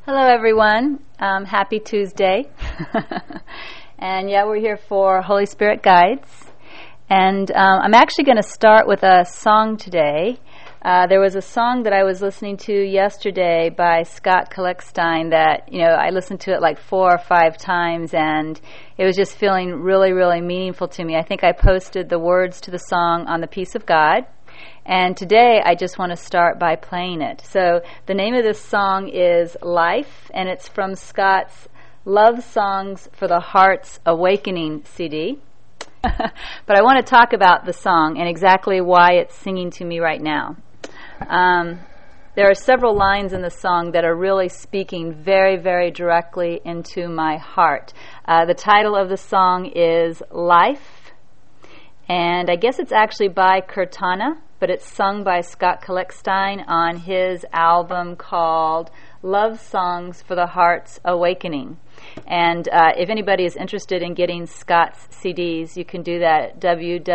Hello, everyone. Happy Tuesday. And yeah, we're here for Holy Spirit Guides. And I'm actually going to start with a song today. There was a song that I was listening to yesterday by Scott Kalekstein that, I listened to it like 4 or 5 times, and it was just feeling really, really meaningful to me. I think I posted the words to the song on the Peace of God. And today I just want to start by playing it. So the name of this song is Life, and it's from Scott's Love Songs for the Heart's Awakening CD. But I want to talk about the song and exactly why it's singing to me right now. There are several lines in the song that are really speaking very, very directly into my heart. The title of the song is Life, and I guess it's actually by Kirtana, but it's sung by Scott Kalekstein on his album called Love Songs for the Heart's Awakening. And if anybody is interested in getting Scott's CDs, you can do that at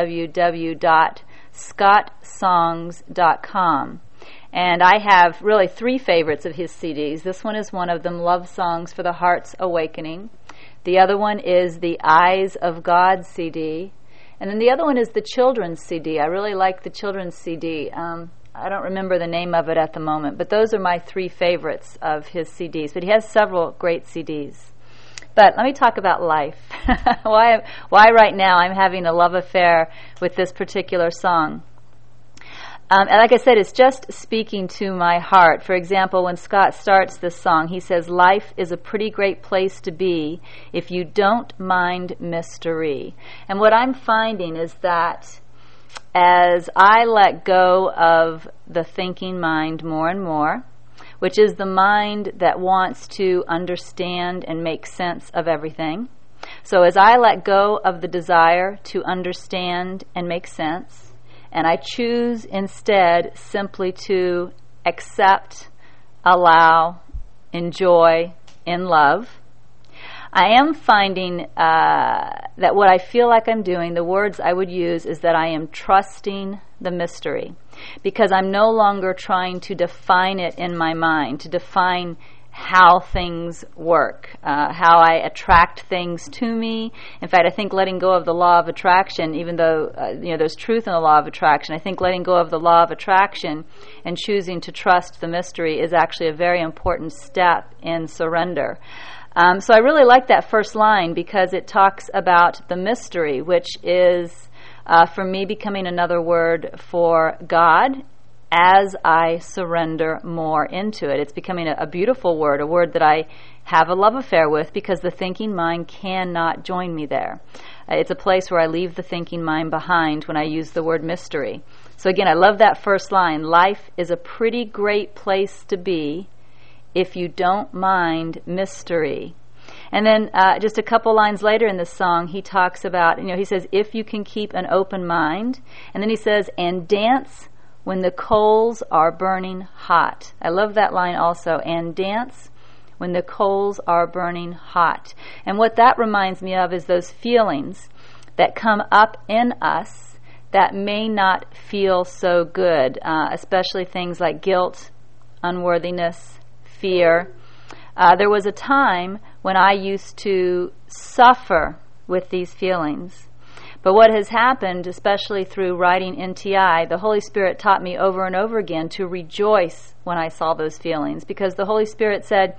www.scottsongs.com. And I have really 3 favorites of his CDs. This one is one of them, Love Songs for the Heart's Awakening. The other one is the Eyes of God CD. And then the other one is the children's CD. I really like the children's CD. I don't remember the name of it at the moment, but those are my 3 favorites of his CDs. But he has several great CDs. But let me talk about life. Why right now I'm having a love affair with this particular song. And like I said, it's just speaking to my heart. For example, when Scott starts this song, he says, life is a pretty great place to be if you don't mind mystery. And what I'm finding is that as I let go of the thinking mind more and more, which is the mind that wants to understand and make sense of everything. So as I let go of the desire to understand and make sense, and I choose instead simply to accept, allow, enjoy, in love, I am finding that what I feel like I'm doing, the words I would use is that I am trusting the mystery, because I'm no longer trying to define it in my mind, to define how things work, how I attract things to me. In fact, I think letting go of the law of attraction, even though there's truth in the law of attraction, I think letting go of the law of attraction and choosing to trust the mystery is actually a very important step in surrender. So I really like that first line because it talks about the mystery, which is, for me, becoming another word for God as I surrender more into it. It's becoming a beautiful word, a word that I have a love affair with because the thinking mind cannot join me there. It's a place where I leave the thinking mind behind when I use the word mystery. So again, I love that first line. Life is a pretty great place to be if you don't mind mystery. And then just a couple lines later in the song, he talks about, he says, if you can keep an open mind. And then he says, and dance when the coals are burning hot. I love that line also. And dance when the coals are burning hot. And what that reminds me of is those feelings that come up in us that may not feel so good, especially things like guilt, unworthiness, fear. There was a time when I used to suffer with these feelings. But what has happened, especially through writing NTI, the Holy Spirit taught me over and over again to rejoice when I saw those feelings, because the Holy Spirit said,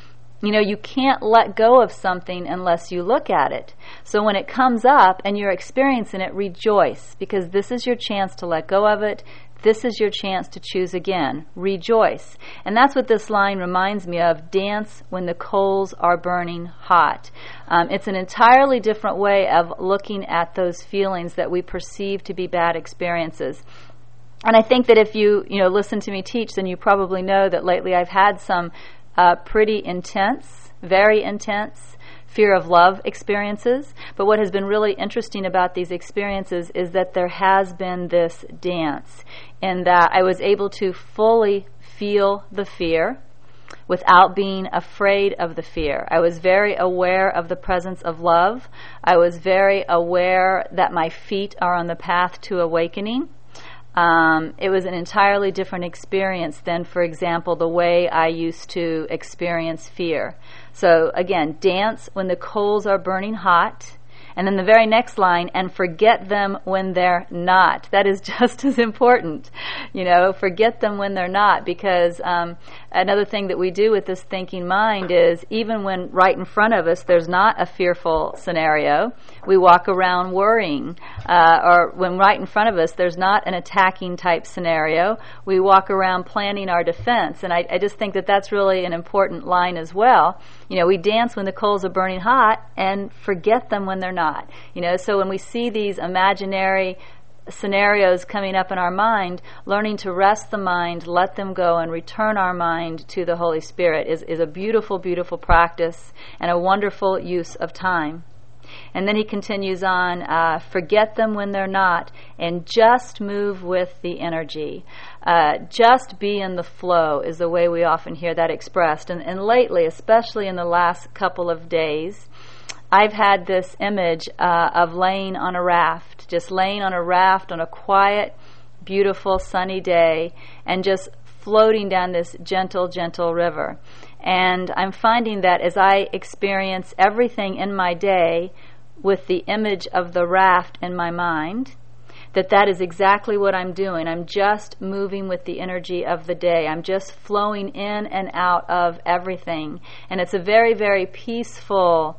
you can't let go of something unless you look at it. So when it comes up and you're experiencing it, rejoice, because this is your chance to let go of it. This is your chance to choose again. Rejoice. And that's what this line reminds me of. Dance when the coals are burning hot. It's an entirely different way of looking at those feelings that we perceive to be bad experiences. And I think that if you listen to me teach, then you probably know that lately I've had some pretty intense, very intense fear of love experiences. But what has been really interesting about these experiences is that there has been this dance, in that I was able to fully feel the fear without being afraid of the fear. I was very aware of the presence of love. I was very aware that my feet are on the path to awakening. It was an entirely different experience than, for example, the way I used to experience fear. So again, dance when the coals are burning hot. And then the very next line, and forget them when they're not. That is just as important. Forget them when they're not, because another thing that we do with this thinking mind is even when right in front of us there's not a fearful scenario, we walk around worrying. Or when right in front of us there's not an attacking type scenario, we walk around planning our defense. And I just think that that's really an important line as well. We dance when the coals are burning hot and forget them when they're not. So when we see these imaginary scenarios coming up in our mind, learning to rest the mind, let them go, and return our mind to the Holy Spirit is a beautiful, beautiful practice and a wonderful use of time. And then he continues on, forget them when they're not, and just move with the energy. Just be in the flow is the way we often hear that expressed. And lately, especially in the last couple of days, I've had this image of laying on a raft, just laying on a raft on a quiet, beautiful, sunny day, and just floating down this gentle, gentle river. And I'm finding that as I experience everything in my day with the image of the raft in my mind, that is exactly what I'm doing. I'm just moving with the energy of the day. I'm just flowing in and out of everything. And it's a very, very peaceful,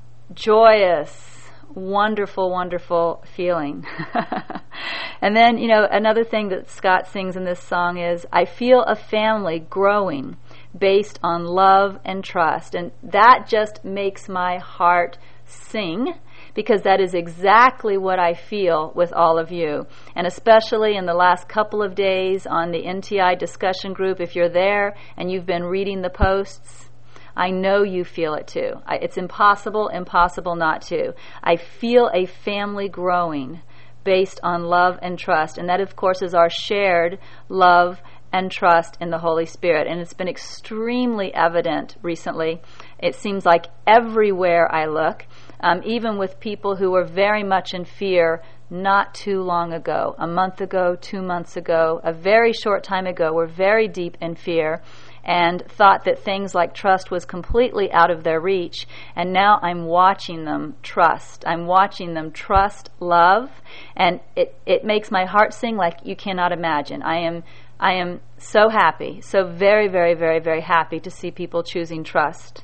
joyous, wonderful, wonderful feeling. And then, another thing that Scott sings in this song is, I feel a family growing based on love and trust. And that just makes my heart sing, because that is exactly what I feel with all of you. And especially in the last couple of days on the NTI discussion group, if you're there and you've been reading the posts, I know you feel it too. It's impossible not to. I feel a family growing based on love and trust. And that, of course, is our shared love and trust in the Holy Spirit. And it's been extremely evident recently. It seems like everywhere I look, even with people who were very much in fear not too long ago, a month ago, 2 months ago, a very short time ago, were very deep in fear and thought that things like trust was completely out of their reach. And now I'm watching them trust. I'm watching them trust love, and it makes my heart sing like you cannot imagine. I am so happy, so very, very, very, very happy to see people choosing trust.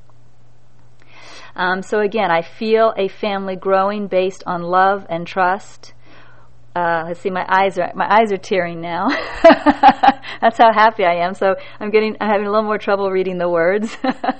So again, I feel a family growing based on love and trust. Let's see, my eyes are tearing now. That's how happy I am. So I'm having a little more trouble reading the words.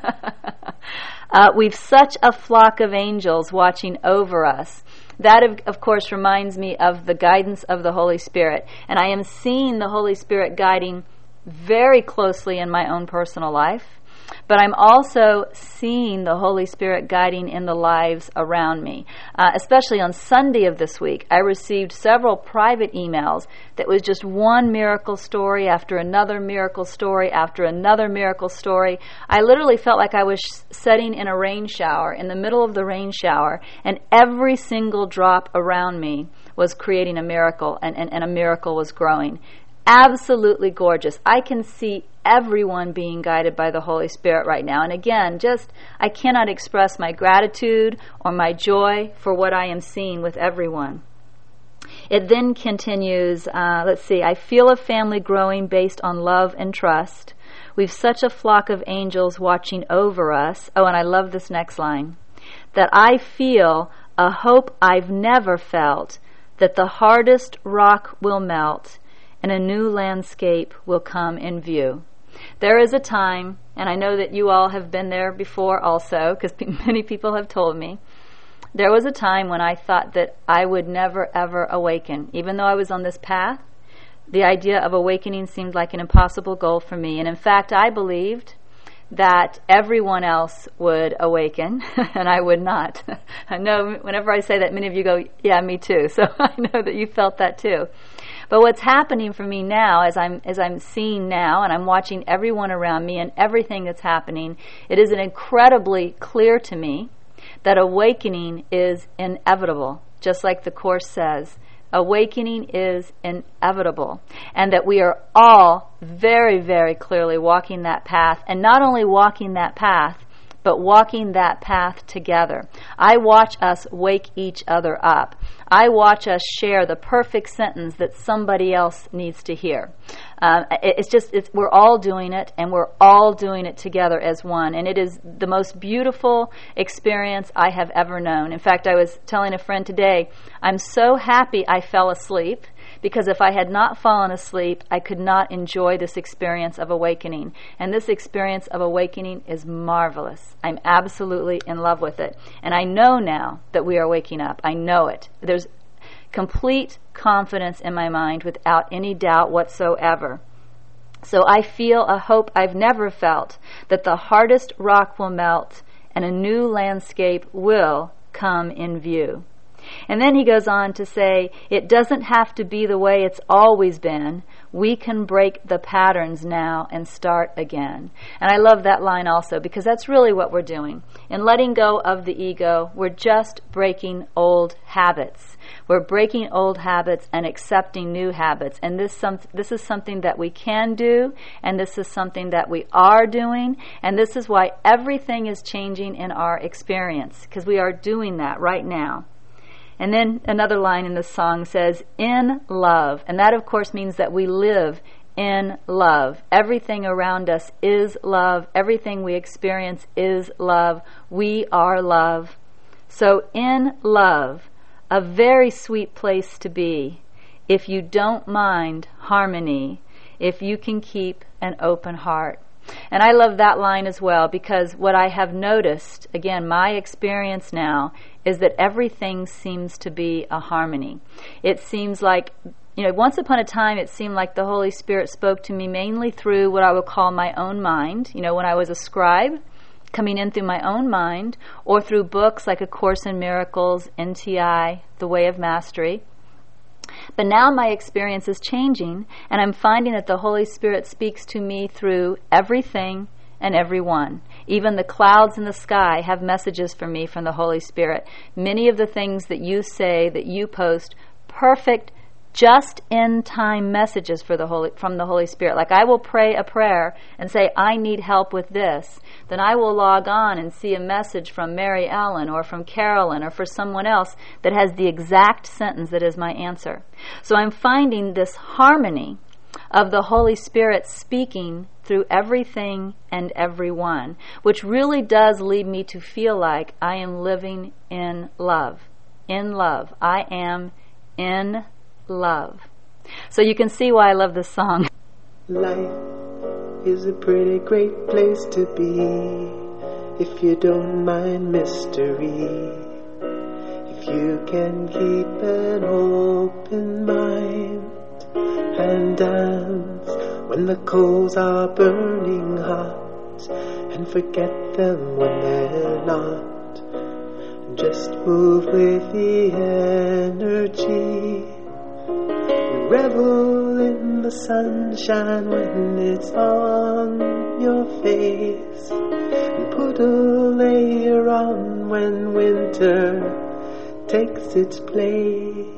We've such a flock of angels watching over us. That, of course, reminds me of the guidance of the Holy Spirit. And I am seeing the Holy Spirit guiding very closely in my own personal life. But I'm also seeing the Holy Spirit guiding in the lives around me. Especially on Sunday of this week, I received several private emails that was just one miracle story after another miracle story after another miracle story. I literally felt like I was sitting in a rain shower, in the middle of the rain shower, and every single drop around me was creating a miracle, and a miracle was growing. Absolutely gorgeous. I can see everyone being guided by the Holy Spirit right now. And again, I cannot express my gratitude or my joy for what I am seeing with everyone. It then continues, I feel a family growing based on love and trust. We've such a flock of angels watching over us. Oh, and I love this next line. That I feel a hope I've never felt, that the hardest rock will melt and a new landscape will come in view. There is a time, and I know that you all have been there before also, because many people have told me, there was a time when I thought that I would never ever awaken. Even though I was on this path, the idea of awakening seemed like an impossible goal for me. And in fact, I believed that everyone else would awaken, and I would not. I know whenever I say that, many of you go, yeah, me too. So I know that you felt that too. But what's happening for me now, as I'm seeing now, and I'm watching everyone around me and everything that's happening, it is incredibly clear to me that awakening is inevitable. Just like the Course says, Awakening is inevitable, and that we are all very, very clearly walking that path, and not only walking that path, but walking that path together. I watch us wake each other up. I watch us share the perfect sentence that somebody else needs to hear. We're all doing it, and we're all doing it together as one. And it is the most beautiful experience I have ever known. In fact, I was telling a friend today, I'm so happy I fell asleep, because if I had not fallen asleep, I could not enjoy this experience of awakening. And this experience of awakening is marvelous. I'm absolutely in love with it. And I know now that we are waking up. I know it. There's complete confidence in my mind without any doubt whatsoever. So I feel a hope I've never felt, that the hardest rock will melt and a new landscape will come in view. And then he goes on to say, it doesn't have to be the way it's always been. We can break the patterns now and start again. And I love that line also, because that's really what we're doing. In letting go of the ego, we're just breaking old habits. We're breaking old habits and accepting new habits. And this is something that we can do, and this is something that we are doing, and this is why everything is changing in our experience, because we are doing that right now. And then another line in the song says, in love. And that, of course, means that we live in love. Everything around us is love. Everything we experience is love. We are love. So in love, a very sweet place to be, if you don't mind harmony, if you can keep an open heart. And I love that line as well, because what I have noticed, again, my experience now, is that everything seems to be a harmony. It seems like, once upon a time it seemed like the Holy Spirit spoke to me mainly through what I would call my own mind, when I was a scribe, coming in through my own mind, or through books like A Course in Miracles, NTI, The Way of Mastery. But now my experience is changing, and I'm finding that the Holy Spirit speaks to me through everything and everyone. Even the clouds in the sky have messages for me from the Holy Spirit. Many of the things that you say, that you post, perfect, just-in-time messages from the Holy Spirit. Like I will pray a prayer and say, I need help with this. Then I will log on and see a message from Mary Ellen or from Carolyn or for someone else that has the exact sentence that is my answer. So I'm finding this harmony of the Holy Spirit speaking through everything and everyone, which really does lead me to feel like I am living in love. In love. I am in love. So you can see why I love this song. Life is a pretty great place to be, if you don't mind mystery. If you can keep an open mind and dance when the coals are burning hot, and forget them when they're not. Just move with the energy. Revel in the sunshine when it's on your face, and put a layer on when winter takes its place.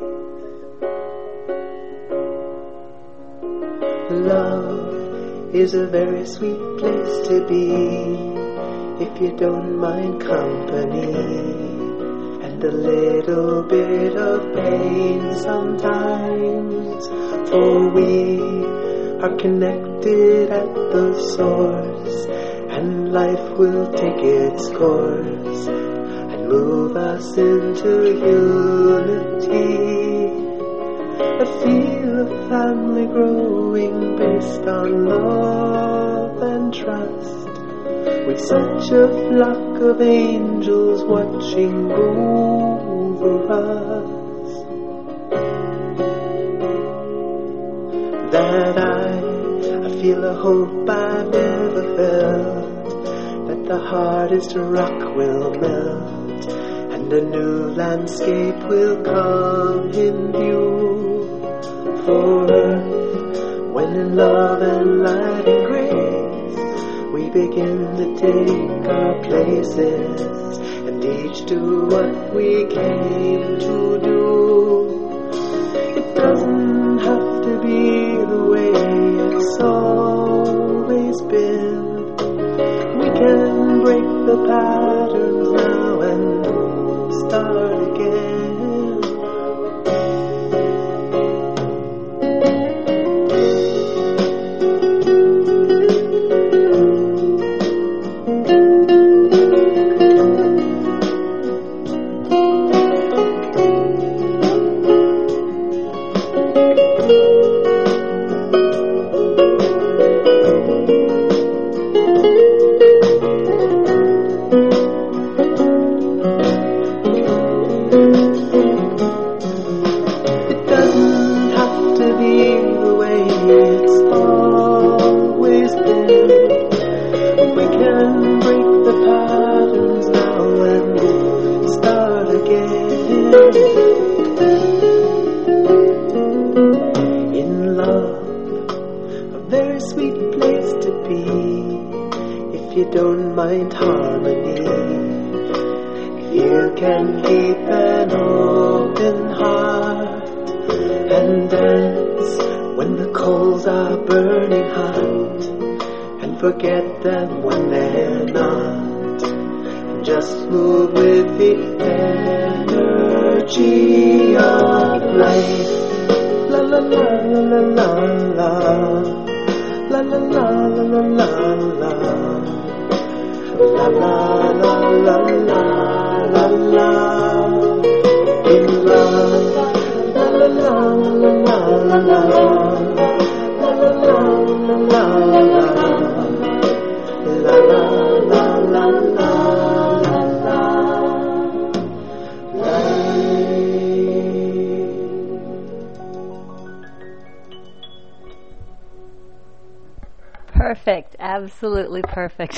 Love is a very sweet place to be, if you don't mind company. A little bit of pain sometimes, for we are connected at the source, and life will take its course and move us into unity. A feel of family growing based on love and trust, with such a flock of angels watching over us, that I feel a hope I've never felt, that the hardest rock will melt and a new landscape will come in view. For when in love and light and grace we begin to take our places, and each do what we came to do. way it's always been. We can break the patterns now and start again. Forget them when they're not. Just move with the energy of life. La la la la la la la la la la la la la la la la la la. In love, la la la la la la la la la la la. La la la la la la la. Perfect, absolutely perfect.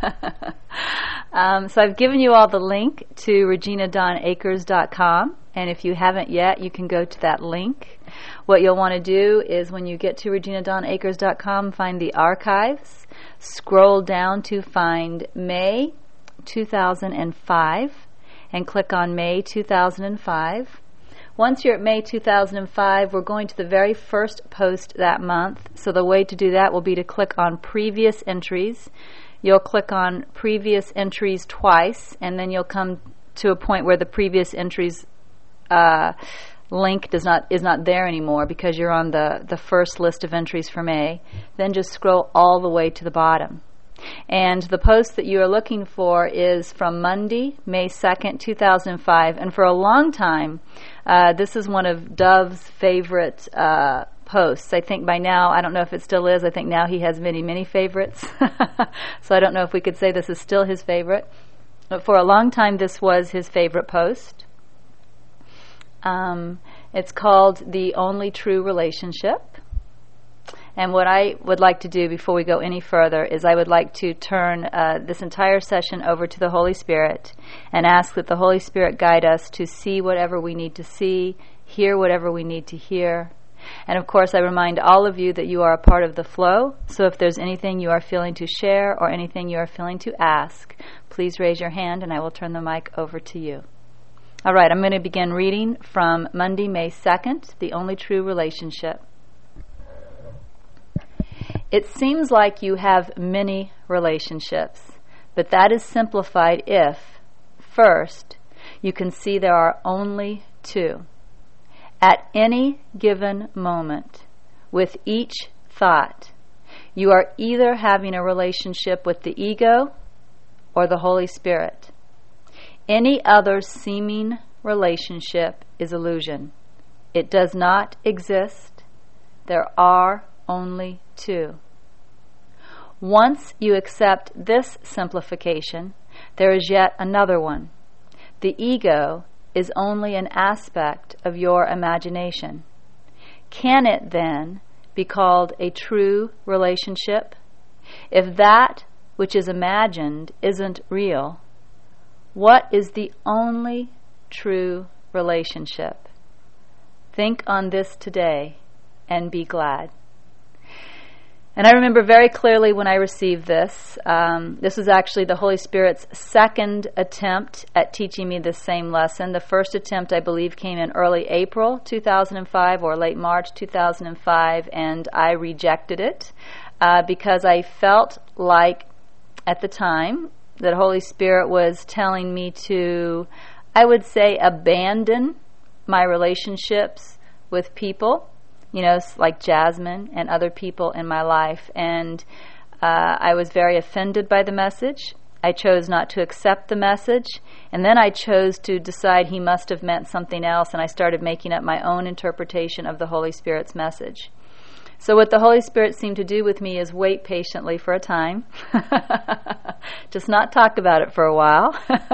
So I've given you all the link to reginadawnakers.com, and if you haven't yet, you can go to that link. What you'll want to do is when you get to reginadawnakers.com, find the archives, scroll down to find May 2005, and click on May 2005. Once you're at May 2005, we're going to the very first post that month. So the way to do that will be to click on Previous Entries. You'll click on Previous Entries twice, and then you'll come to a point where the Previous Entries link is not there anymore because you're on the first list of entries for May. Then just scroll all the way to the bottom. And the post that you are looking for is from Monday, May 2nd, 2005. And for a long time, this is one of Dove's favorite posts. I think by now, I don't know if it still is, I think now he has many, many favorites. So I don't know if we could say this is still his favorite. But for a long time, this was his favorite post. It's called The Only True Relationship. And what I would like to do before we go any further is I would like to turn this entire session over to the Holy Spirit and ask that the Holy Spirit guide us to see whatever we need to see, hear whatever we need to hear. And of course, I remind all of you that you are a part of the flow. So if there's anything you are feeling to share or anything you are feeling to ask, please raise your hand and I will turn the mic over to you. All right, I'm going to begin reading from Monday, May 2nd, The Only True Relationship. It seems like you have many relationships, but that is simplified if, first, you can see there are only two. At any given moment, with each thought, you are either having a relationship with the ego or the Holy Spirit. Any other seeming relationship is illusion. It does not exist. There are only two. Once you accept this simplification, there is yet another one. The ego is only an aspect of your imagination. Can it then be called a true relationship? If that which is imagined isn't real, what is the only true relationship? Think on this today and be glad. And I remember very clearly when I received this. This was actually the Holy Spirit's second attempt at teaching me this same lesson. The first attempt, I believe, came in early April 2005 or late March 2005, and I rejected it because I felt like at the time that Holy Spirit was telling me to, I would say, abandon my relationships with people, like Jasmine and other people in my life. And I was very offended by the message. I chose not to accept the message. And then I chose to decide he must have meant something else, and I started making up my own interpretation of the Holy Spirit's message. So what the Holy Spirit seemed to do with me is wait patiently for a time. Just not talk about it for a while.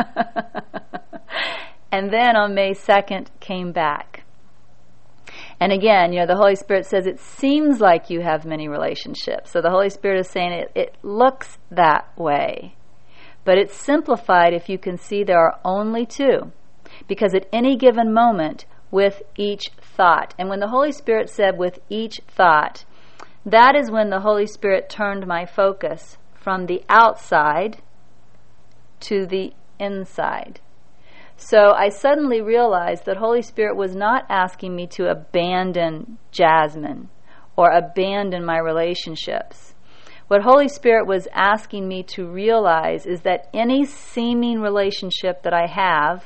And then on May 2nd came back. And again, the Holy Spirit says it seems like you have many relationships. So the Holy Spirit is saying it looks that way. But it's simplified if you can see there are only two. Because at any given moment, with each thought. And when the Holy Spirit said with each thought, that is when the Holy Spirit turned my focus from the outside to the inside. So I suddenly realized that Holy Spirit was not asking me to abandon Jasmine or abandon my relationships. What Holy Spirit was asking me to realize is that any seeming relationship that I have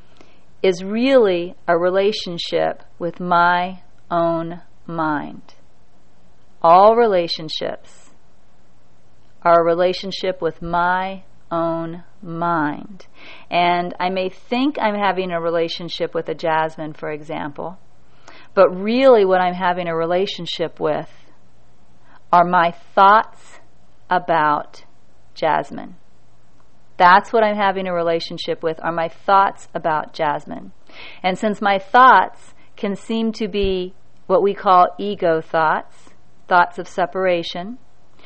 is really a relationship with my own mind. All relationships are a relationship with my own mind. And I may think I'm having a relationship with a Jasmine, for example, but really what I'm having a relationship with are my thoughts about Jasmine. That's what I'm having a relationship with, are my thoughts about Jasmine. And since my thoughts can seem to be what we call ego thoughts, thoughts of separation,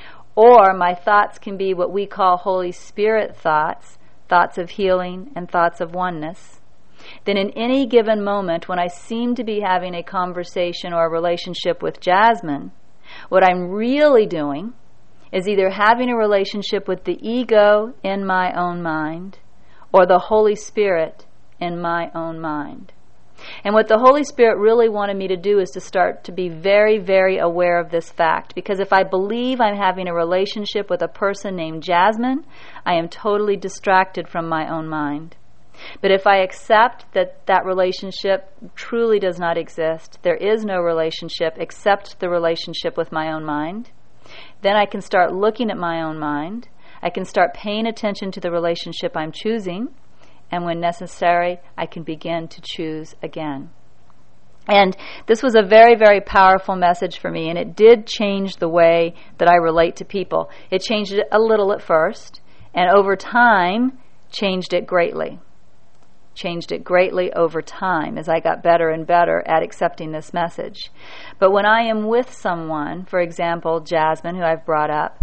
or my thoughts can be what we call Holy Spirit thoughts, thoughts of healing and thoughts of oneness, then in any given moment when I seem to be having a conversation or a relationship with Jasmine, what I'm really doing is either having a relationship with the ego in my own mind or the Holy Spirit in my own mind. And what the Holy Spirit really wanted me to do is to start to be very, very aware of this fact. Because if I believe I'm having a relationship with a person named Jasmine, I am totally distracted from my own mind. But if I accept that that relationship truly does not exist, there is no relationship except the relationship with my own mind, then I can start looking at my own mind. I can start paying attention to the relationship I'm choosing. And when necessary, I can begin to choose again. And this was a very, very powerful message for me, and it did change the way that I relate to people. It changed it a little at first, and over time, changed it greatly. Changed it greatly over time as I got better and better at accepting this message. But when I am with someone, for example, Jasmine, who I've brought up,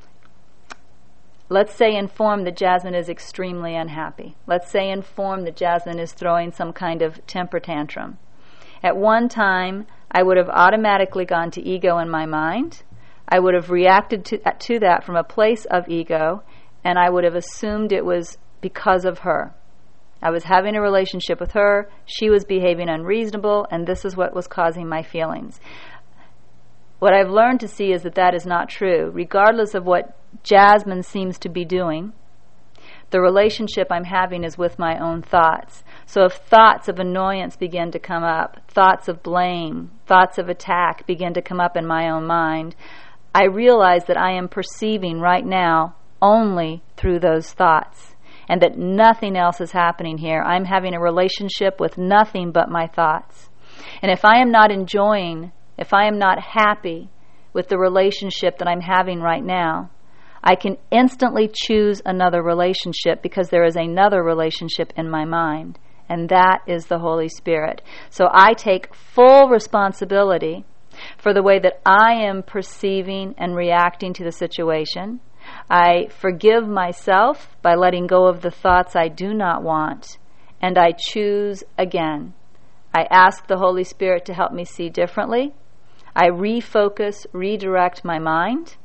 let's say informed that Jasmine is extremely unhappy. Let's say informed that Jasmine is throwing some kind of temper tantrum. At one time, I would have automatically gone to ego in my mind. I would have reacted to that from a place of ego, and I would have assumed it was because of her. I was having a relationship with her, she was behaving unreasonable, and this is what was causing my feelings. What I've learned to see is that that is not true. Regardless of what Jasmine seems to be doing, the relationship I'm having is with my own thoughts. So if thoughts of annoyance begin to come up, thoughts of blame, thoughts of attack begin to come up in my own mind, I realize that I am perceiving right now only through those thoughts, and that nothing else is happening here. I'm having a relationship with nothing but my thoughts. And if I am not enjoying, if I am not happy with the relationship that I'm having right now, I can instantly choose another relationship because there is another relationship in my mind, and that is the Holy Spirit. So I take full responsibility for the way that I am perceiving and reacting to the situation. I forgive myself by letting go of the thoughts I do not want, and I choose again. I ask the Holy Spirit to help me see differently. I refocus, redirect my mind,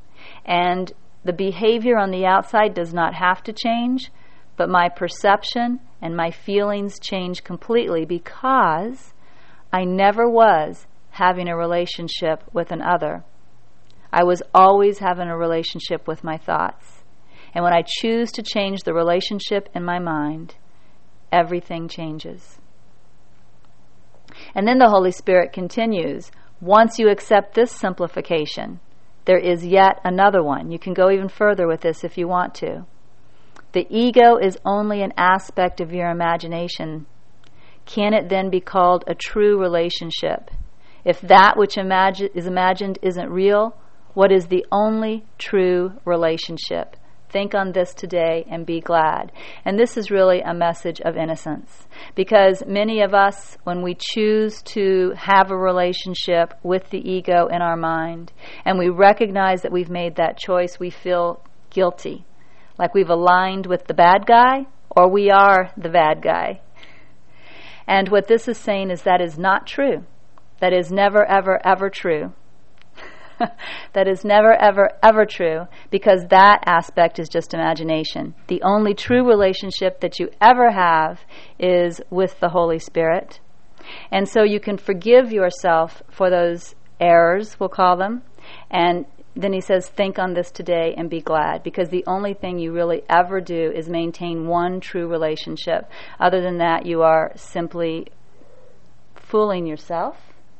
And the behavior on the outside does not have to change, but my perception and my feelings change completely because I never was having a relationship with an other. I was always having a relationship with my thoughts. And when I choose to change the relationship in my mind, everything changes. And then the Holy Spirit continues, once you accept this simplification, there is yet another one. You can go even further with this if you want to. The ego is only an aspect of your imagination. Can it then be called a true relationship? If that which is imagined isn't real, what is the only true relationship? Think on this today and be glad. And this is really a message of innocence. Because many of us, when we choose to have a relationship with the ego in our mind, and we recognize that we've made that choice, we feel guilty. Like we've aligned with the bad guy, or we are the bad guy. And what this is saying is that is not true. That is never, ever, ever true. That is never, ever, ever true, because that aspect is just imagination. The only true relationship that you ever have is with the Holy Spirit. And so you can forgive yourself for those errors, we'll call them. And then he says, think on this today and be glad, because the only thing you really ever do is maintain one true relationship. Other than that, you are simply fooling yourself.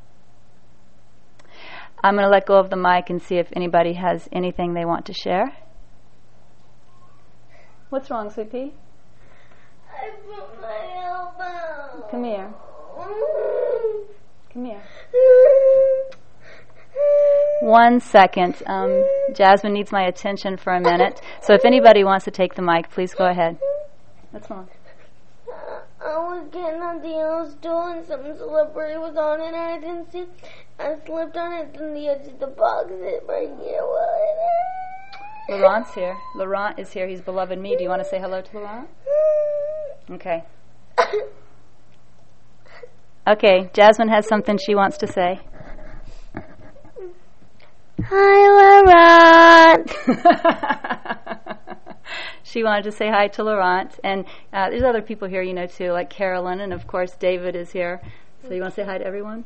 I'm going to let go of the mic and see if anybody has anything they want to share. What's wrong, Sweet Pea? I broke my elbow. Come here. Come here. 1 second. Jasmine needs my attention for a minute. So if anybody wants to take the mic, please go ahead. What's wrong? I was getting on the yellow stool and something slippery was on it and I didn't see. I slipped on it and the edge of the box is right here. Laurent's here. Laurent is here. He's beloved me. Do you want to say hello to Laurent? Okay. Okay, Jasmine has something she wants to say. Hi, Laurent. She wanted to say hi to Laurent. And there's other people here, you know, too, like Carolyn, and of course David is here. So you want to say hi to everyone?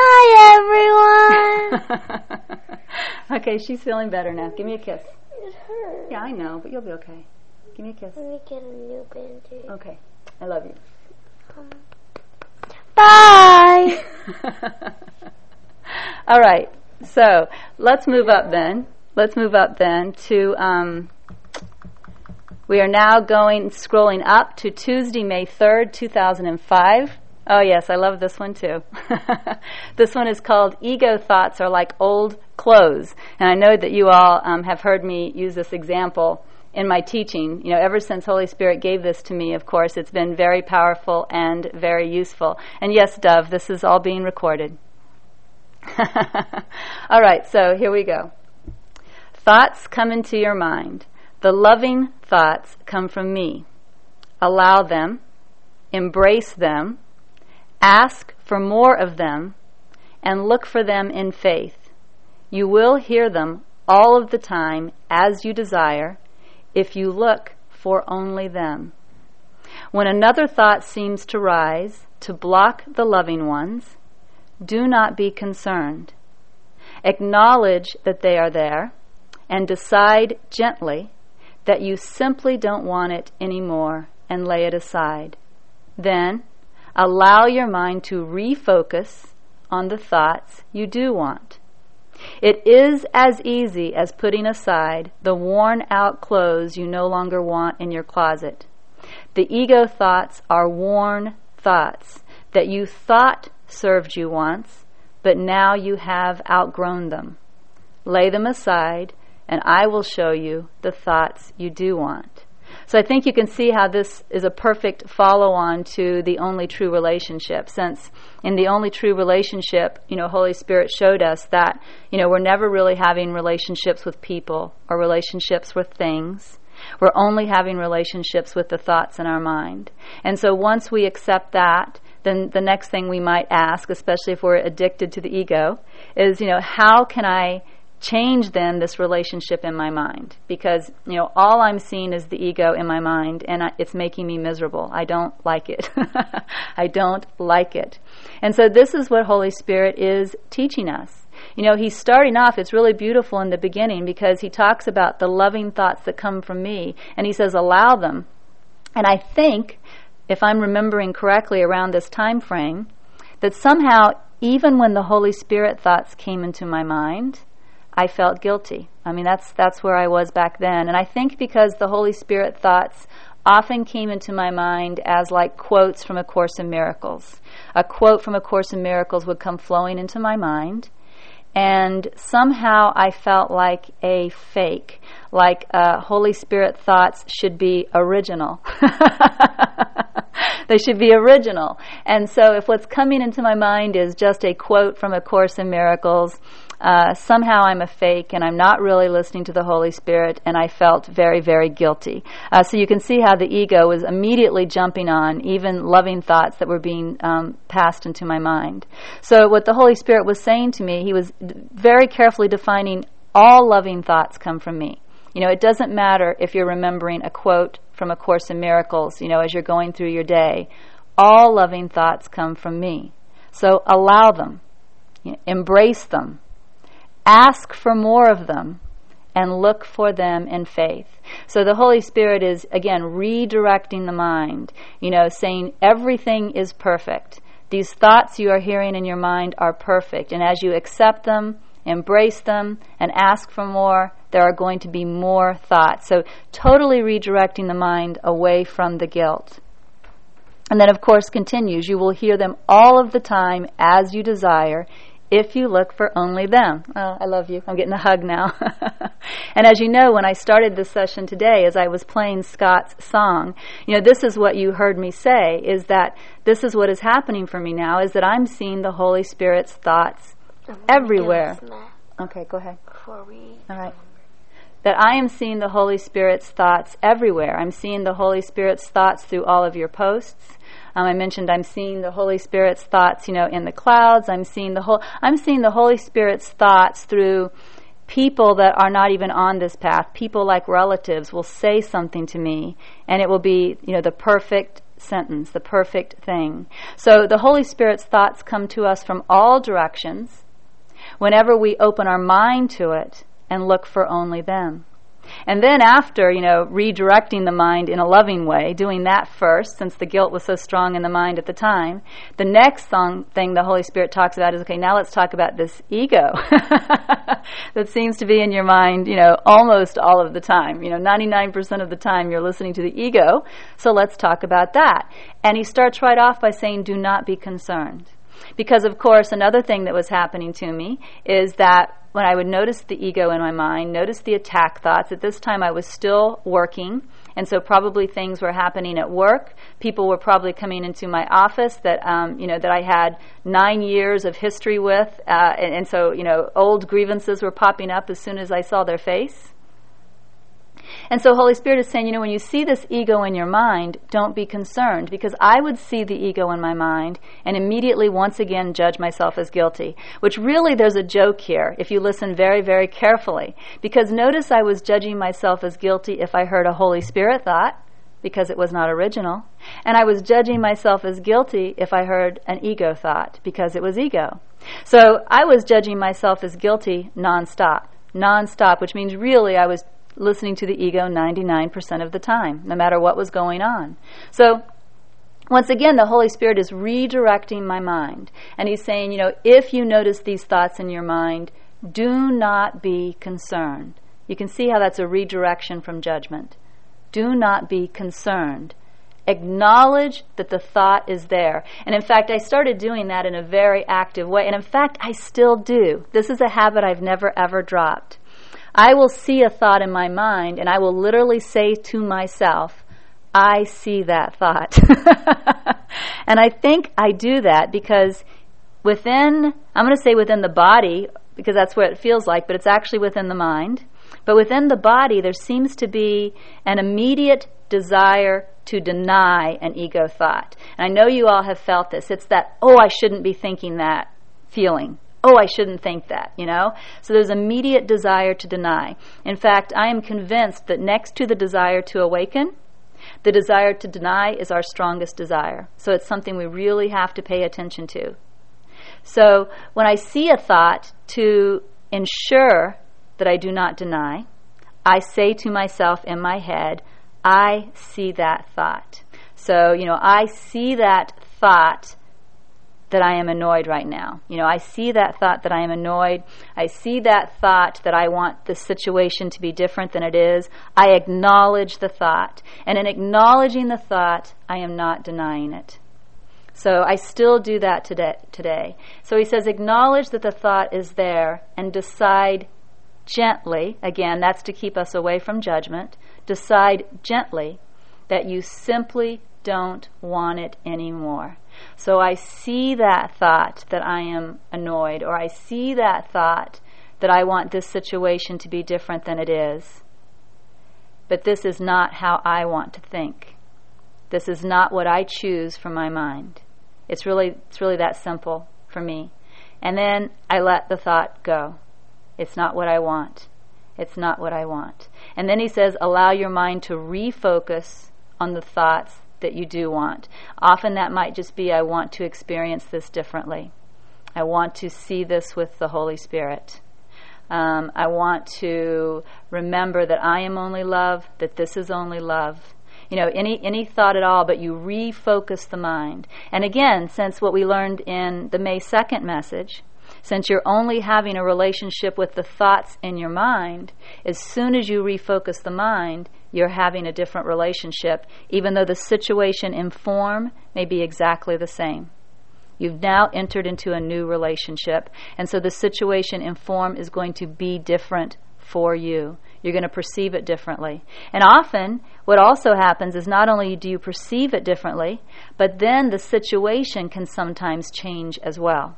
Hi, everyone. Okay, she's feeling better now. Give me a kiss. It hurts. Yeah, I know, but you'll be okay. Give me a kiss. Let me get a new bandage. Okay, I love you. Bye. All right, so let's move up then. Let's move up then to, we are now scrolling up to Tuesday, May 3rd, 2005. Oh yes, I love this one too. This one is called Ego Thoughts Are Like Old Clothes. And I know that you all have heard me use this example in my teaching. You know, ever since Holy Spirit gave this to me, of course, it's been very powerful and very useful. And yes, Dove, this is all being recorded. All right, so here we go. Thoughts come into your mind. The loving thoughts come from me. Allow them, embrace them, ask for more of them, and look for them in faith. You will hear them all of the time as you desire if you look for only them. When another thought seems to rise to block the loving ones, do not be concerned. Acknowledge that they are there and decide gently that you simply don't want it anymore and lay it aside. Then, allow your mind to refocus on the thoughts you do want. It is as easy as putting aside the worn-out clothes you no longer want in your closet. The ego thoughts are worn thoughts that you thought served you once, but now you have outgrown them. Lay them aside, and I will show you the thoughts you do want. So I think you can see how this is a perfect follow-on to the only true relationship, since in the only true relationship, you know, Holy Spirit showed us that, you know, we're never really having relationships with people or relationships with things. We're only having relationships with the thoughts in our mind. And so once we accept that, then the next thing we might ask, especially if we're addicted to the ego, is, you know, how can I change then this relationship in my mind, because all I'm seeing is the ego in my mind, and it's making me miserable. I don't like it. I don't like it. And so this is what Holy Spirit is teaching us. He's starting off, it's really beautiful in the beginning, because he talks about the loving thoughts that come from me, and he says allow them. And I think, if I'm remembering correctly around this time frame, that somehow even when the Holy Spirit thoughts came into my mind, I felt guilty. I mean, that's where I was back then. And I think because the Holy Spirit thoughts often came into my mind as like quotes from A Course in Miracles. A quote from A Course in Miracles would come flowing into my mind, and somehow I felt like a fake, like Holy Spirit thoughts should be original. They should be original. And so if what's coming into my mind is just a quote from A Course in Miracles, somehow I'm a fake and I'm not really listening to the Holy Spirit, and I felt very, very guilty. So you can see how the ego was immediately jumping on even loving thoughts that were being passed into my mind. So what the Holy Spirit was saying to me, he was very carefully defining all loving thoughts come from me. It doesn't matter if you're remembering a quote from A Course in Miracles, as you're going through your day. All loving thoughts come from me. So allow them, embrace them, ask for more of them, and look for them in faith. So the Holy Spirit is, again, redirecting the mind, saying everything is perfect. These thoughts you are hearing in your mind are perfect, and as you accept them, embrace them, and ask for more, there are going to be more thoughts. So totally redirecting the mind away from the guilt. And then, of course, continues, you will hear them all of the time as you desire, if you look for only them. Oh, I love you. I'm getting a hug now. And as you know, when I started this session today, as I was playing Scott's song, this is what you heard me say, is that this is what is happening for me now, is that I'm seeing the Holy Spirit's thoughts everywhere. Okay, go ahead. Before we... All right. That I am seeing the Holy Spirit's thoughts everywhere. I'm seeing the Holy Spirit's thoughts through all of your posts. I mentioned I'm seeing the Holy Spirit's thoughts, in the clouds. I'm seeing the Holy Spirit's thoughts through people that are not even on this path. People like relatives will say something to me, and it will be, the perfect sentence, the perfect thing. So the Holy Spirit's thoughts come to us from all directions whenever we open our mind to it and look for only them. And then after, redirecting the mind in a loving way, doing that first, since the guilt was so strong in the mind at the time, the next thing the Holy Spirit talks about is, okay, now let's talk about this ego that seems to be in your mind, almost all of the time. 99% of the time you're listening to the ego, so let's talk about that. And he starts right off by saying, do not be concerned. Because, of course, another thing that was happening to me is that when I would notice the ego in my mind, notice the attack thoughts, at this time I was still working, and so probably things were happening at work. People were probably coming into my office that that I had 9 years of history with, and so old grievances were popping up as soon as I saw their face. And so Holy Spirit is saying, when you see this ego in your mind, don't be concerned, because I would see the ego in my mind and immediately once again judge myself as guilty, which really there's a joke here if you listen very, very carefully, because notice I was judging myself as guilty if I heard a Holy Spirit thought, because it was not original, and I was judging myself as guilty if I heard an ego thought, because it was ego. So I was judging myself as guilty nonstop, which means really I was listening to the ego 99% of the time, no matter what was going on. So once again, the Holy Spirit is redirecting my mind. And he's saying, if you notice these thoughts in your mind, do not be concerned. You can see how that's a redirection from judgment. Do not be concerned. Acknowledge that the thought is there. And in fact, I started doing that in a very active way. And in fact, I still do. This is a habit I've never, ever dropped. I will see a thought in my mind, and I will literally say to myself, I see that thought. And I think I do that because I'm going to say within the body, because that's what it feels like, but it's actually within the mind. But within the body, there seems to be an immediate desire to deny an ego thought. And I know you all have felt this. It's that, I shouldn't be thinking that feeling. oh, I shouldn't think that, So there's immediate desire to deny. In fact, I am convinced that next to the desire to awaken, the desire to deny is our strongest desire. So it's something we really have to pay attention to. So when I see a thought, to ensure that I do not deny, I say to myself in my head, I see that thought. So, I see that thought that I am annoyed right now. I see that thought that I am annoyed. I see that thought that I want the situation to be different than it is. I acknowledge the thought. And in acknowledging the thought, I am not denying it. So I still do that today. So he says, acknowledge that the thought is there and decide gently, again, that's to keep us away from judgment, decide gently that you simply don't want it anymore. So I see that thought that I am annoyed, or I see that thought that I want this situation to be different than it is. But this is not how I want to think. This is not what I choose from my mind. It's really that simple for me. And then I let the thought go. It's not what I want. It's not what I want. And then he says, allow your mind to refocus on the thoughts that you do want. Often that might just be, I want to experience this differently. I want to see this with the Holy Spirit. I want to remember that I am only love, that this is only love. Any thought at all, but you refocus the mind. And again, since what we learned in the May 2nd message, since you're only having a relationship with the thoughts in your mind, as soon as you refocus the mind, you're having a different relationship, even though the situation in form may be exactly the same. You've now entered into a new relationship, and so the situation in form is going to be different for you. You're going to perceive it differently. And often, what also happens is not only do you perceive it differently, but then the situation can sometimes change as well.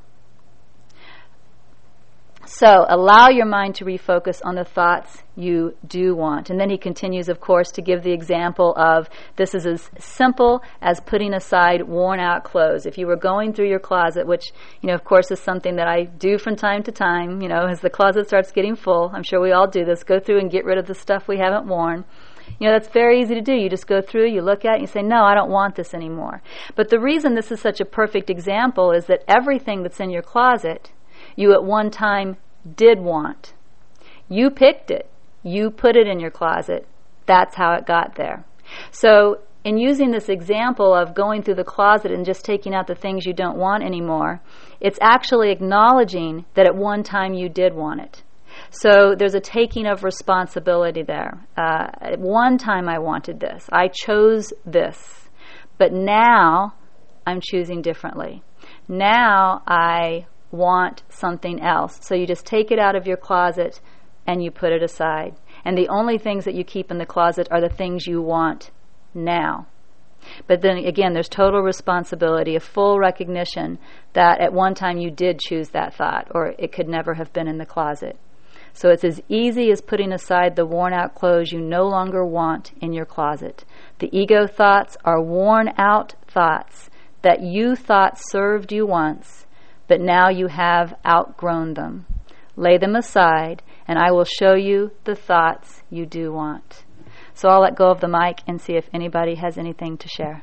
So allow your mind to refocus on the thoughts you do want. And then he continues, of course, to give the example of this is as simple as putting aside worn out clothes. If you were going through your closet, which, of course is something that I do from time to time, as the closet starts getting full, I'm sure we all do this, go through and get rid of the stuff we haven't worn. That's very easy to do. You just go through, you look at it, and you say, no, I don't want this anymore. But the reason this is such a perfect example is that everything that's in your closet, you at one time did want. You picked it. You put it in your closet. That's how it got there. So in using this example of going through the closet and just taking out the things you don't want anymore, it's actually acknowledging that at one time you did want it. So there's a taking of responsibility there. At one time I wanted this. I chose this. But now I'm choosing differently. Now I want something else. So you just take it out of your closet and you put it aside. And the only things that you keep in the closet are the things you want now. But then again, there's total responsibility, a full recognition that at one time you did choose that thought, or it could never have been in the closet. So it's as easy as putting aside the worn out clothes you no longer want in your closet. The ego thoughts are worn out thoughts that you thought served you once, but now you have outgrown them. Lay them aside, and I will show you the thoughts you do want. So I'll let go of the mic and see if anybody has anything to share.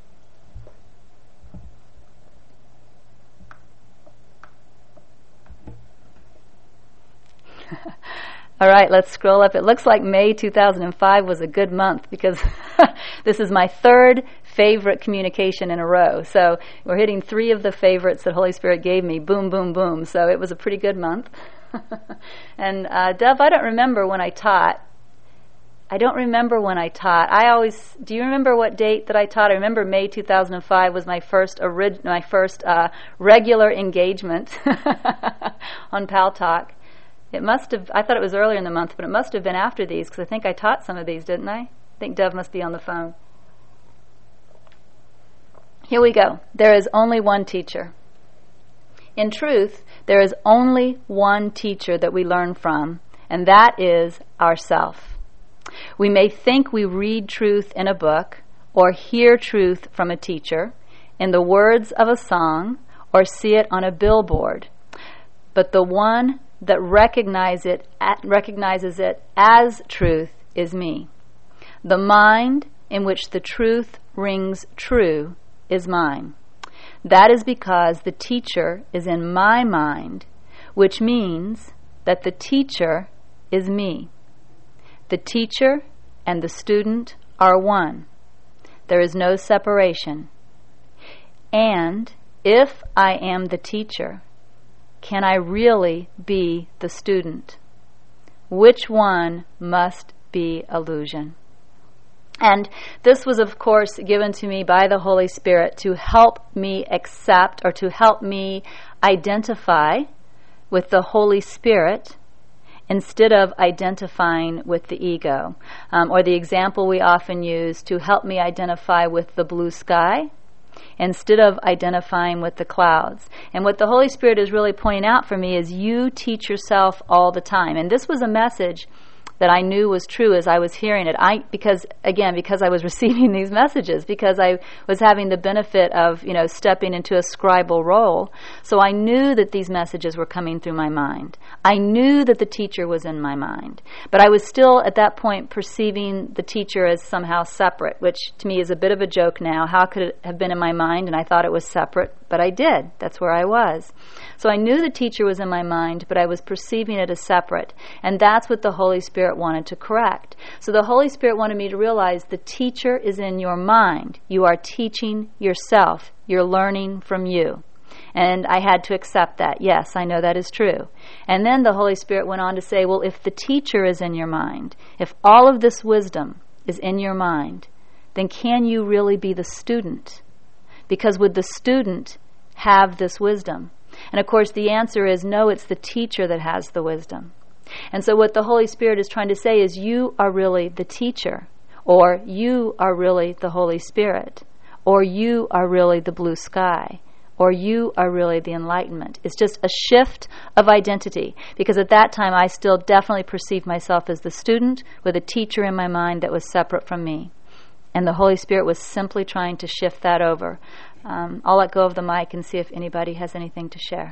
All right, let's scroll up. It looks like May 2005 was a good month because this is my third favorite communication in a row. So we're hitting 3 of the favorites that Holy Spirit gave me. Boom, boom, boom. So it was a pretty good month. And Dov, I don't remember when I taught. Do you remember what date that I taught? I remember May 2005 was my first regular engagement on Pal Talk. It must have, I thought it was earlier in the month, but it must have been after these, because I think I taught some of these, didn't I? I think Dov must be on the phone. Here we go. There is only one teacher. In truth, there is only one teacher that we learn from, and that is ourself. We may think we read truth in a book, or hear truth from a teacher, in the words of a song, or see it on a billboard. but the one that recognizes it as truth is me. The mind in which the truth rings true is mine. That is because the teacher is in my mind, which means that the teacher is me. The teacher and the student are one. There is no separation. And if I am the teacher, can I really be the student? Which one must be illusion? And this was, of course, given to me by the Holy Spirit to help me accept, or to help me identify with the Holy Spirit instead of identifying with the ego. Or the example we often use, to help me identify with the blue sky instead of identifying with the clouds. And what the Holy Spirit is really pointing out for me is you teach yourself all the time. And this was a message that I knew was true as I was hearing it. Because I was receiving these messages, because I was having the benefit of, stepping into a scribal role. So I knew that these messages were coming through my mind. I knew that the teacher was in my mind. But I was still, at that point, perceiving the teacher as somehow separate, which to me is a bit of a joke now. How could it have been in my mind and I thought it was separate? But I did. That's where I was. So I knew the teacher was in my mind, but I was perceiving it as separate. And that's what the Holy Spirit wanted to correct. So the Holy Spirit wanted me to realize the teacher is in your mind. You are teaching yourself. You're learning from you. And I had to accept that. Yes, I know that is true. And then the Holy Spirit went on to say, well, if the teacher is in your mind, if all of this wisdom is in your mind, then can you really be the student? Because would the student have this wisdom? And of course the answer is no, it's the teacher that has the wisdom. And so what the Holy Spirit is trying to say is you are really the teacher, or you are really the Holy Spirit, or you are really the blue sky, or you are really the enlightenment. It's just a shift of identity, because at that time I still definitely perceived myself as the student with a teacher in my mind that was separate from me. And the Holy Spirit was simply trying to shift that over. I'll let go of the mic and see if anybody has anything to share.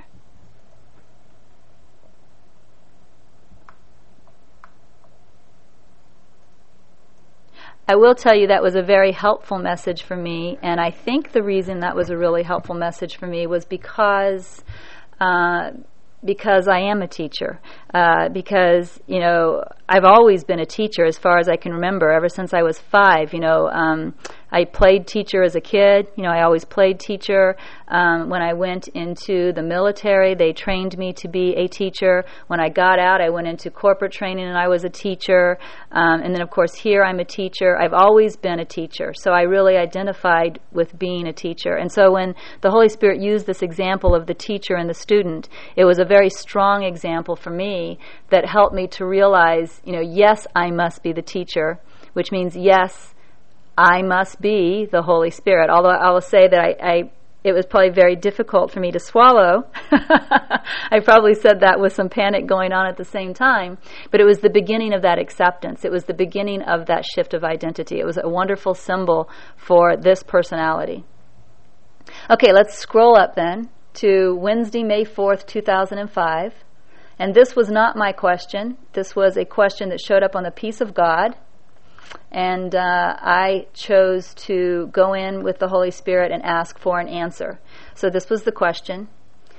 I will tell you that was a very helpful message for me, and I think the reason that was a really helpful message for me was because I am a teacher. Because I've always been a teacher as far as I can remember, ever since I was 5. I played teacher as a kid. I always played teacher. When I went into the military, they trained me to be a teacher. When I got out, I went into corporate training and I was a teacher. And then, of course, here I'm a teacher. I've always been a teacher. So I really identified with being a teacher. And so when the Holy Spirit used this example of the teacher and the student, it was a very strong example for me that helped me to realize, yes, I must be the teacher, which means yes, I must be the Holy Spirit. Although I will say that it was probably very difficult for me to swallow. I probably said that with some panic going on at the same time. But it was the beginning of that acceptance. It was the beginning of that shift of identity. It was a wonderful symbol for this personality. Okay, let's scroll up then to Wednesday, May 4th, 2005. And this was not my question. This was a question that showed up on the Peace of God. And I chose to go in with the Holy Spirit and ask for an answer. So this was the question.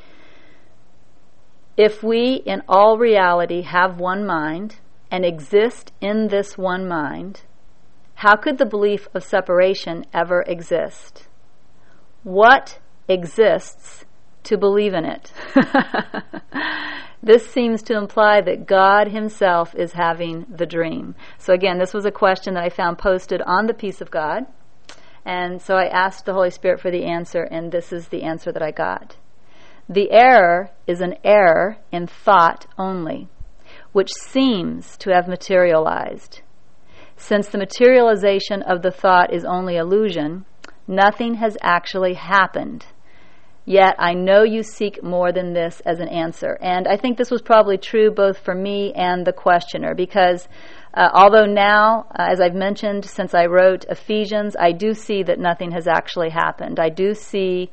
If we in all reality have one mind and exist in this one mind, how could the belief of separation ever exist? What exists to believe in it? This seems to imply that God himself is having the dream. So again, this was a question that I found posted on the Peace of God. And so I asked the Holy Spirit for the answer, and this is the answer that I got. The error is an error in thought only, which seems to have materialized. Since the materialization of the thought is only illusion, nothing has actually happened. Yet I know you seek more than this as an answer. And I think this was probably true both for me and the questioner, because although now, as I've mentioned, since I wrote Ephesians, I do see that nothing has actually happened. I do see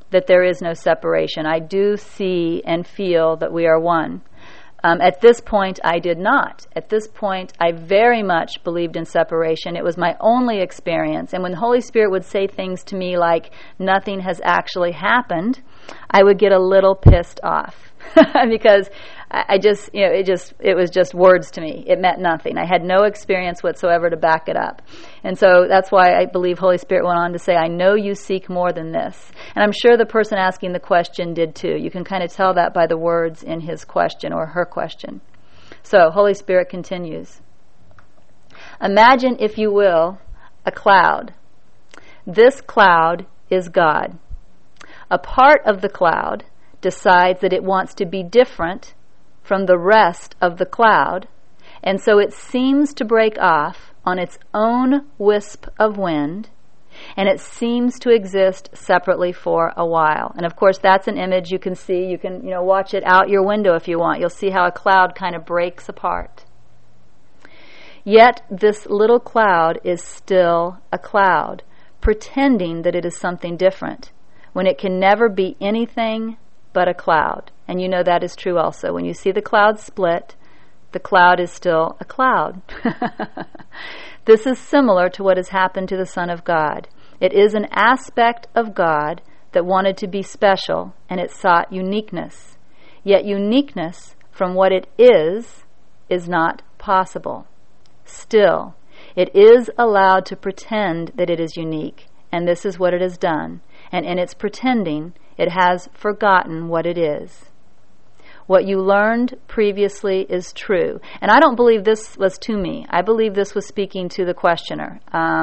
that there is no separation. I do see and feel that we are one. At this point, I did not. At this point, I very much believed in separation. It was my only experience. And when the Holy Spirit would say things to me like, nothing has actually happened, I would get a little pissed off because it was just words to me. It meant nothing. I had no experience whatsoever to back it up. And so that's why I believe Holy Spirit went on to say, I know you seek more than this. And I'm sure the person asking the question did too. You can kind of tell that by the words in his question or her question. So Holy Spirit continues. Imagine, if you will, a cloud. This cloud is God. A part of the cloud decides that it wants to be different from the rest of the cloud, and so it seems to break off on its own wisp of wind, and it seems to exist separately for a while. And of course, that's an image you can see. You can, watch it out your window if you want. You'll see how a cloud kind of breaks apart. Yet this little cloud is still a cloud, pretending that it is something different, when it can never be anything but a cloud. And that is true also. When you see the cloud split, the cloud is still a cloud. This is similar to what has happened to the Son of God. It is an aspect of God that wanted to be special, and it sought uniqueness. Yet uniqueness from what it is not possible. Still, it is allowed to pretend that it is unique, and this is what it has done. And in its pretending, it has forgotten what it is. What you learned previously is true. And I don't believe this was to me. I believe this was speaking to the questioner.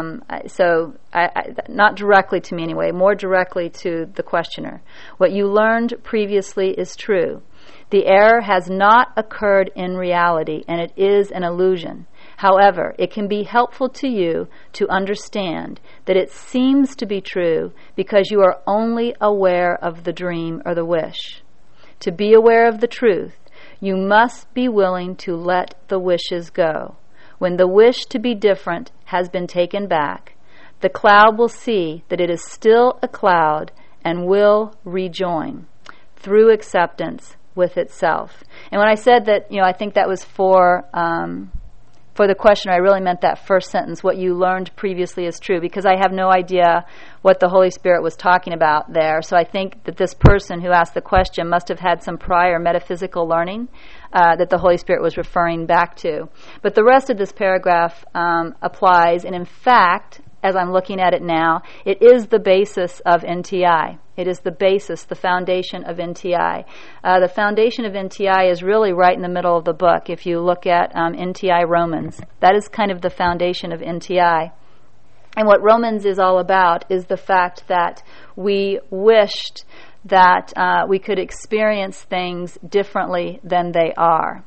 Not directly to me anyway, more directly to the questioner. What you learned previously is true. The error has not occurred in reality, and it is an illusion. However, it can be helpful to you to understand that it seems to be true because you are only aware of the dream or the wish. To be aware of the truth, you must be willing to let the wishes go. When the wish to be different has been taken back, the cloud will see that it is still a cloud and will rejoin through acceptance with itself. And when I said that, I think that was for the questioner, I really meant that first sentence, what you learned previously is true, because I have no idea what the Holy Spirit was talking about there. So I think that this person who asked the question must have had some prior metaphysical learning that the Holy Spirit was referring back to. But the rest of this paragraph applies, and in fact, as I'm looking at it now, it is the basis of NTI. It is the basis, the foundation of NTI. The foundation of NTI is really right in the middle of the book. If you look at NTI Romans, that is kind of the foundation of NTI. And what Romans is all about is the fact that we wished that we could experience things differently than they are.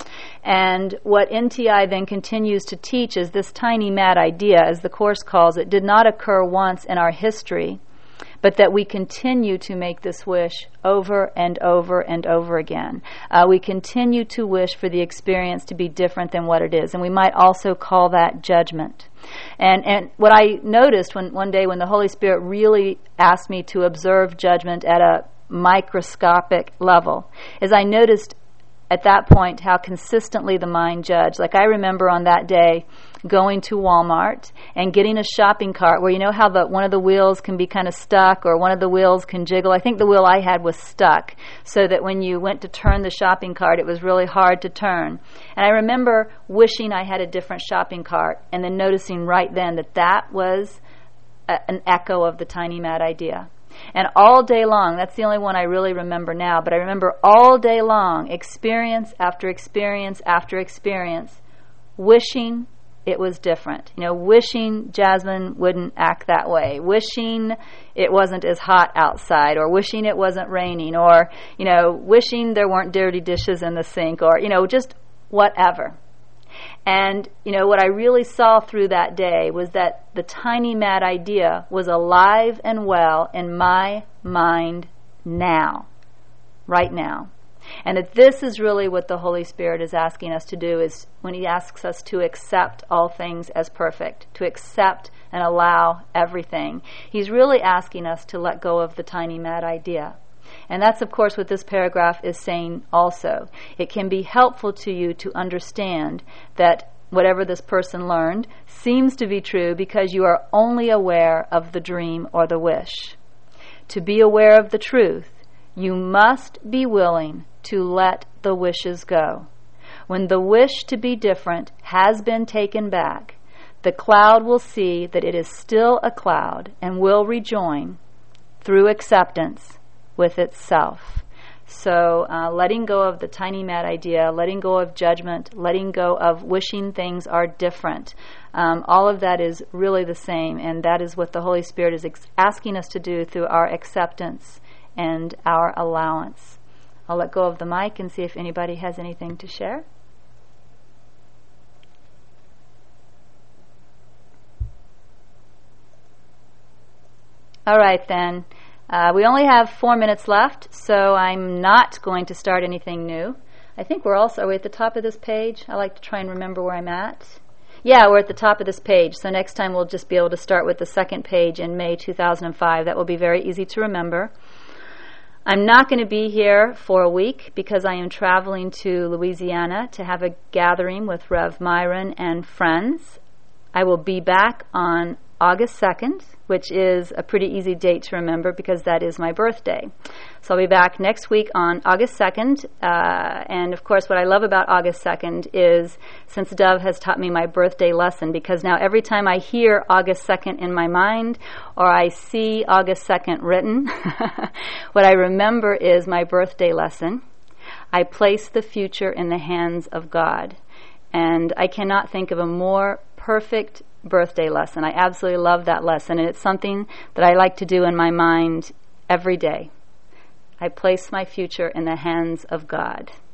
And what NTI then continues to teach is this tiny mad idea, as the Course calls it, did not occur once in our history, but that we continue to make this wish over and over and over again. We continue to wish for the experience to be different than what it is, and we might also call that judgment. And what I noticed one day when the Holy Spirit really asked me to observe judgment at a microscopic level is I noticed at that point how consistently the mind judged. Like I remember on that day going to Walmart and getting a shopping cart where how one of the wheels can be kind of stuck or one of the wheels can jiggle. I think the wheel I had was stuck so that when you went to turn the shopping cart it was really hard to turn. And I remember wishing I had a different shopping cart and then noticing right then that was an echo of the tiny mad idea. And all day long, that's the only one I really remember now, but I remember all day long, experience after experience after experience, wishing it was different. Wishing Jasmine wouldn't act that way, wishing it wasn't as hot outside, or wishing it wasn't raining, or, wishing there weren't dirty dishes in the sink, or, just whatever. And, what I really saw through that day was that the tiny mad idea was alive and well in my mind now, right now. And that this is really what the Holy Spirit is asking us to do, is when He asks us to accept all things as perfect, to accept and allow everything. He's really asking us to let go of the tiny mad idea. And that's, of course, what this paragraph is saying also. It can be helpful to you to understand that whatever this person learned seems to be true because you are only aware of the dream or the wish. To be aware of the truth, you must be willing to let the wishes go. When the wish to be different has been taken back, the cloud will see that it is still a cloud and will rejoin through acceptance with itself. So letting go of the tiny mad idea, letting go of judgment, letting go of wishing things are different. All of that is really the same, and that is what the Holy Spirit is asking us to do through our acceptance and our allowance. I'll let go of the mic and see if anybody has anything to share. All right, then. We only have 4 minutes left, so I'm not going to start anything new. I think are we at the top of this page? I like to try and remember where I'm at. Yeah, we're at the top of this page, so next time we'll just be able to start with the second page in May 2005. That will be very easy to remember. I'm not going to be here for a week because I am traveling to Louisiana to have a gathering with Rev Myron and friends. I will be back on August 2nd, which is a pretty easy date to remember because that is my birthday. So I'll be back next week on August 2nd. And of course, what I love about August 2nd is since Dove has taught me my birthday lesson, because now every time I hear August 2nd in my mind or I see August 2nd written, what I remember is my birthday lesson. I place the future in the hands of God. And I cannot think of a more perfect birthday lesson. I absolutely love that lesson, and it's something that I like to do in my mind every day. I place my future in the hands of God.